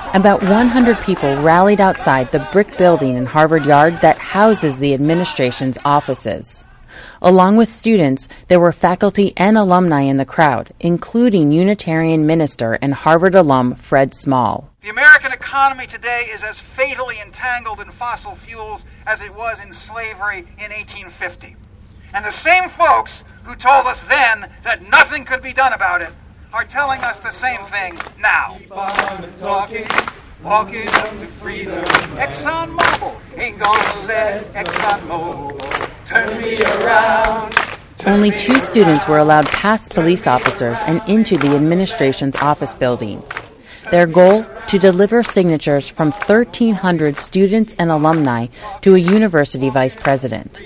About 100 people rallied outside the brick building in Harvard Yard that houses the administration's offices. Along with students, there were faculty and alumni in the crowd, including Unitarian minister and Harvard alum Fred Small. The American economy today is as fatally entangled in fossil fuels as it was in slavery in 1850. And the same folks who told us then that nothing could be done about it are telling us the same thing now. Keep on talking, walking up to freedom. ExxonMobil ain't gonna let ExxonMobil turn me around. Only 2 students were allowed past police officers and into the administration's office building. Their goal? To deliver signatures from 1,300 students and alumni to a university vice president.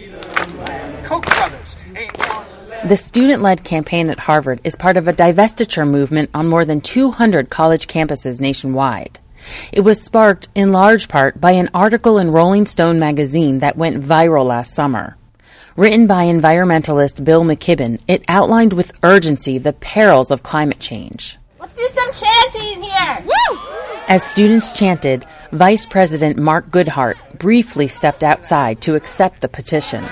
Koch brothers ain't gonna let... The student-led campaign at Harvard is part of a divestiture movement on more than 200 college campuses nationwide. It was sparked in large part by an article in Rolling Stone magazine that went viral last summer. Written by environmentalist Bill McKibben, it outlined with urgency the perils of climate change. Let's do some chanting here! Woo! As students chanted, Vice President Mark Goodhart briefly stepped outside to accept the petition.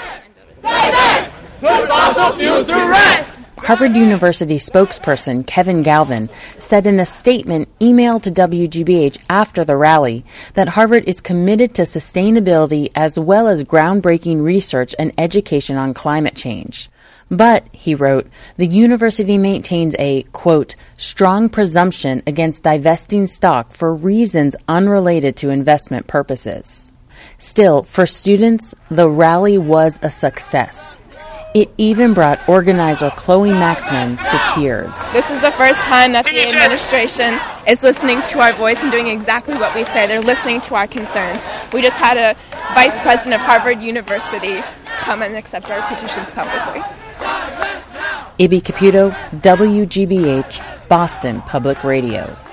Divest! Put fossil fuels to rest! Harvard University spokesperson Kevin Galvin said in a statement emailed to WGBH after the rally that Harvard is committed to sustainability as well as groundbreaking research and education on climate change. But, he wrote, the university maintains a, quote, strong presumption against divesting stock for reasons unrelated to investment purposes. Still, for students, the rally was a success. It even brought organizer Chloe Maxman to tears. This is the first time that the administration is listening to our voice and doing exactly what we say. They're listening to our concerns. We just had a vice president of Harvard University come and accept our petitions publicly. Ibby Caputo, WGBH, Boston Public Radio.